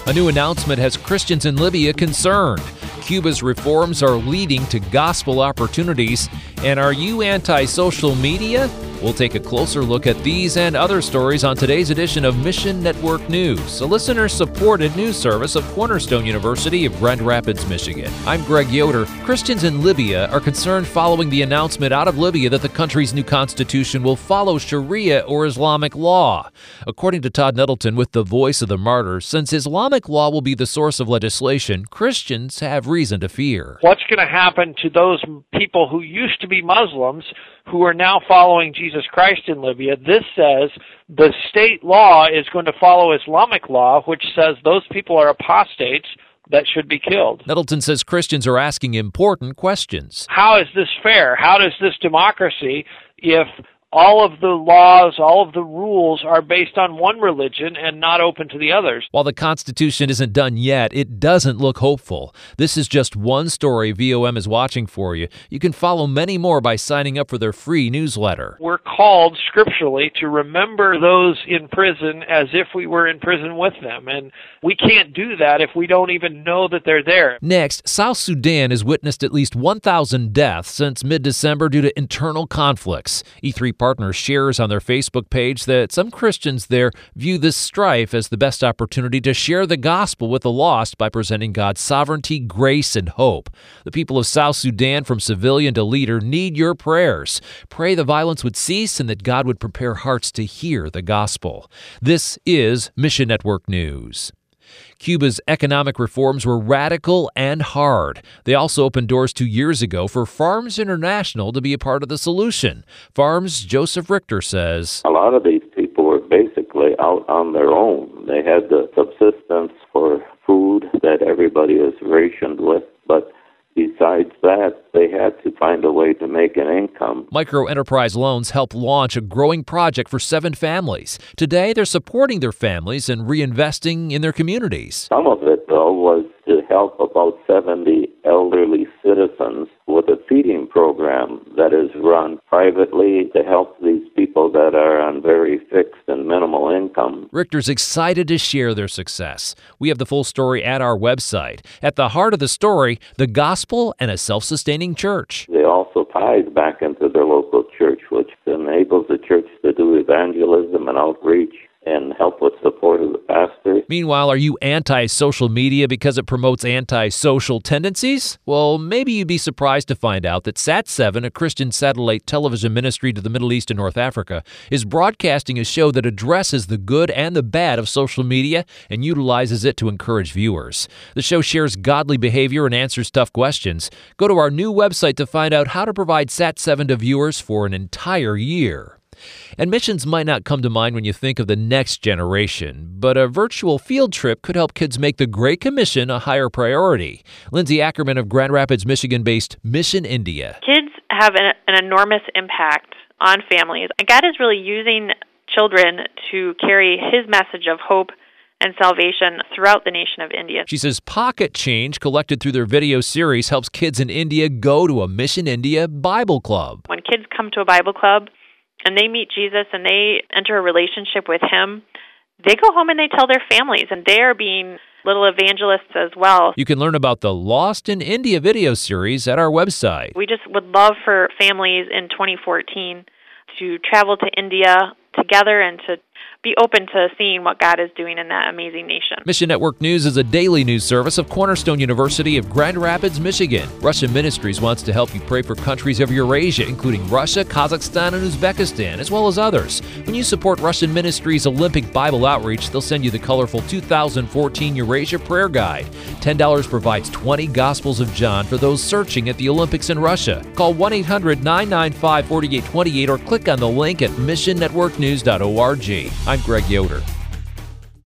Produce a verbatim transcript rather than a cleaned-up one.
A new announcement has Christians in Libya concerned. Cuba's reforms are leading to gospel opportunities. And are you anti-social media? We'll take a closer look at these and other stories on today's edition of Mission Network News, a listener-supported news service of Cornerstone University of Grand Rapids, Michigan. I'm Greg Yoder. Christians in Libya are concerned following the announcement out of Libya that the country's new constitution will follow Sharia or Islamic law. According to Todd Nettleton with the Voice of the Martyrs, since Islamic law will be the source of legislation, Christians have reason to fear. What's going to happen to those people who used to be Muslims who are now following Jesus Christ in Libya? This says the state law is going to follow Islamic law, which says those people are apostates that should be killed. Nettleton says Christians are asking important questions. How is this fair? How does this democracy, if all of the laws, all of the rules are based on one religion and not open to the others? While the Constitution isn't done yet, it doesn't look hopeful. This is just one story V O M is watching for you. You can follow many more by signing up for their free newsletter. We're called scripturally to remember those in prison as if we were in prison with them, and we can't do that if we don't even know that they're there. Next, South Sudan has witnessed at least one thousand deaths since mid-December due to internal conflicts. E three Partners shares on their Facebook page that some Christians there view this strife as the best opportunity to share the gospel with the lost by presenting God's sovereignty, grace, and hope. The people of South Sudan, from civilian to leader, need your prayers. Pray the violence would cease and that God would prepare hearts to hear the gospel. This is Mission Network News. Cuba's economic reforms were radical and hard. They also opened doors two years ago for Farms International to be a part of the solution. Farms' Joseph Richter says, a lot of these people were basically out on their own. They had the subsistence for food that everybody is rationed with, but besides that, they had to find a way to make an income. Microenterprise loans help launch a growing project for seven families. Today, they're supporting their families and reinvesting in their communities. Some of it, though, was to help about seventy elderly citizens with a feeding program that is run privately to help these people that are on very fixed and minimal income. Richter's excited to share their success. We have the full story at our website. At the heart of the story, the gospel and a self-sustaining church. They also ties back into their local church, which enables the church to do evangelism and outreach and help with support of the pastor. Meanwhile, are you anti-social media because it promotes anti-social tendencies? Well, maybe you'd be surprised to find out that Sat seven, a Christian satellite television ministry to the Middle East and North Africa, is broadcasting a show that addresses the good and the bad of social media and utilizes it to encourage viewers. The show shares godly behavior and answers tough questions. Go to our new website to find out how to provide Sat seven to viewers for an entire year. And missions might not come to mind when you think of the next generation, but a virtual field trip could help kids make the Great Commission a higher priority. Lindsay Ackerman of Grand Rapids, Michigan-based Mission India. Kids have an, an enormous impact on families. God is really using children to carry His message of hope and salvation throughout the nation of India. She says pocket change collected through their video series helps kids in India go to a Mission India Bible club. When kids come to a Bible club, and they meet Jesus and they enter a relationship with Him, they go home and they tell their families, and they are being little evangelists as well. You can learn about the Lost in India video series at our website. We just would love for families in twenty fourteen to travel to India together and to be open to seeing what God is doing in that amazing nation. Mission Network News is a daily news service of Cornerstone University of Grand Rapids, Michigan. Russian Ministries wants to help you pray for countries of Eurasia, including Russia, Kazakhstan, and Uzbekistan, as well as others. When you support Russian Ministries' Olympic Bible Outreach, they'll send you the colorful two thousand fourteen Eurasia Prayer Guide. ten dollars provides twenty Gospels of John for those searching at the Olympics in Russia. Call one eight hundred nine nine five four eight two eight or click on the link at mission network news dot org. I'm Greg Yoder.